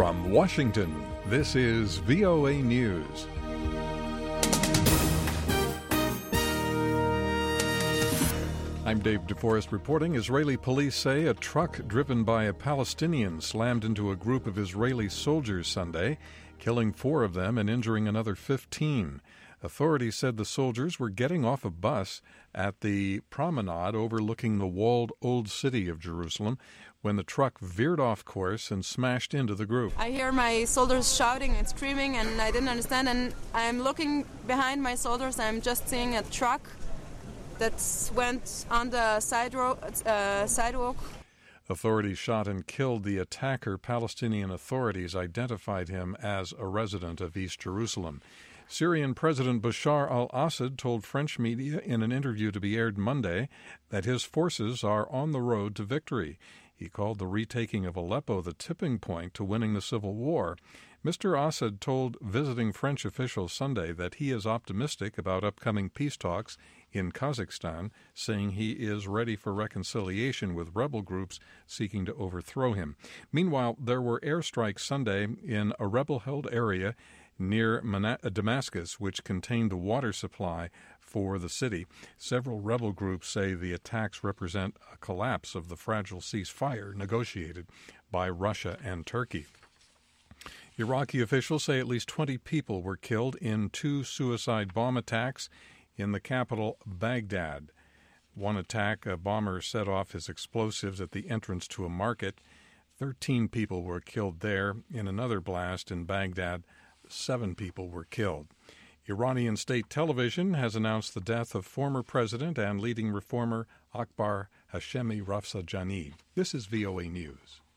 From Washington, this is VOA News. I'm Dave DeForest reporting. Israeli police say a truck driven by a Palestinian slammed into a group of Israeli soldiers Sunday, killing 4 of them and injuring another 15. Authorities said the soldiers were getting off a bus at the promenade overlooking the walled Old City of Jerusalem when the truck veered off course and smashed into the group. I hear my soldiers shouting and screaming, and I didn't understand. And I'm looking behind my soldiers. I'm just seeing a truck that went on the sidewalk. Authorities shot and killed the attacker. Palestinian authorities identified him as a resident of East Jerusalem. Syrian President Bashar al-Assad told French media in an interview to be aired Monday that his forces are on the road to victory. He called the retaking of Aleppo the tipping point to winning the civil war. Mr. Assad told visiting French officials Sunday that he is optimistic about upcoming peace talks in Kazakhstan, saying he is ready for reconciliation with rebel groups seeking to overthrow him. Meanwhile, there were airstrikes Sunday in a rebel-held area near Damascus, which contained the water supply for the city. Several rebel groups say the attacks represent a collapse of the fragile ceasefire negotiated by Russia and Turkey. Iraqi officials say at least 20 people were killed in 2 suicide bomb attacks in the capital, Baghdad. One attack, a bomber set off his explosives at the entrance to a market. 13 people were killed there. In another blast in Baghdad, 7 people were killed. Iranian state television has announced the death of former president and leading reformer Akbar Hashemi Rafsanjani. This is VOA News.